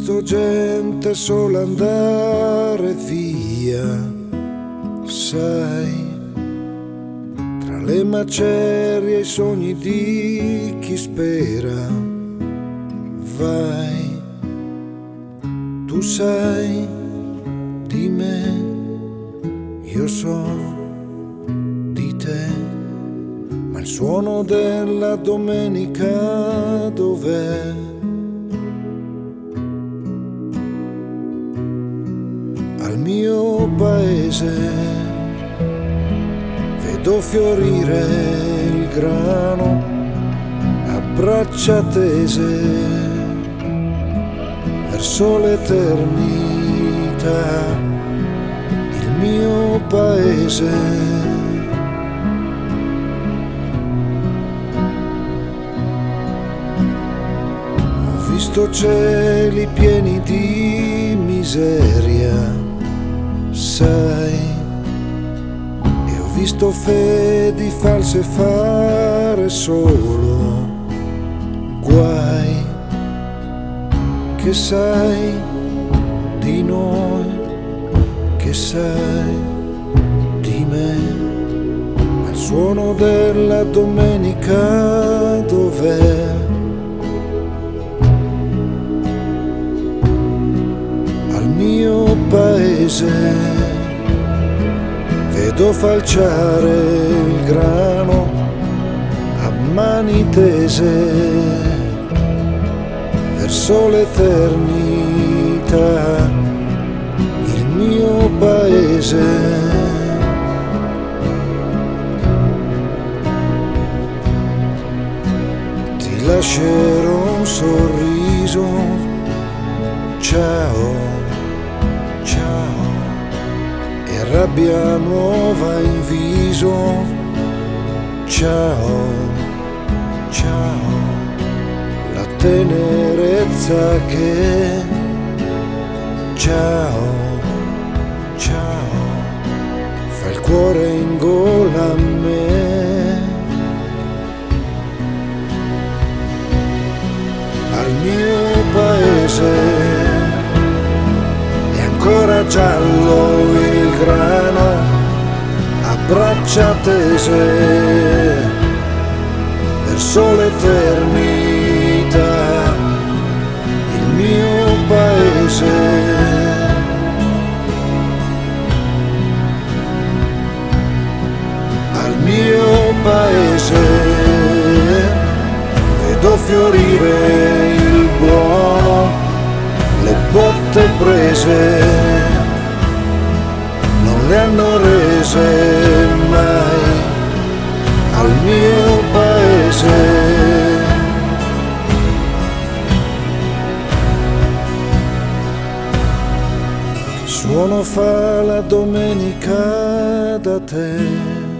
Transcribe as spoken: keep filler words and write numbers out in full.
visto gente sola andare via, sai, tra le macerie e i sogni di chi spera. Vai, tu sai di me, io so di te, ma il suono della domenica dov'è? Al mio paese vedo fiorire il grano a braccia tese verso l'eternità. Il mio paese ho visto cieli pieni di miseria, sai, e ho visto fedi false fare solo guai. Che sai di noi, che sai di me, ma il suono della domenica dov'è? Al mio paese vedo falciare il grano a mani tese verso l'eternità. Il mio paese ti lascerò un sorriso, ciao, ciao, e rabbia nuova in viso, ciao, ciao, la tenerezza che, ciao, ciao, fa il cuore in gola a me. Al mio paese è ancora giallo il grano a braccia tese verso l'eternità. Il mio paese al mio paese vedo fiorire il buono, le botte prese non le hanno rese mai. Al mio paese che suono fa la domenica da te?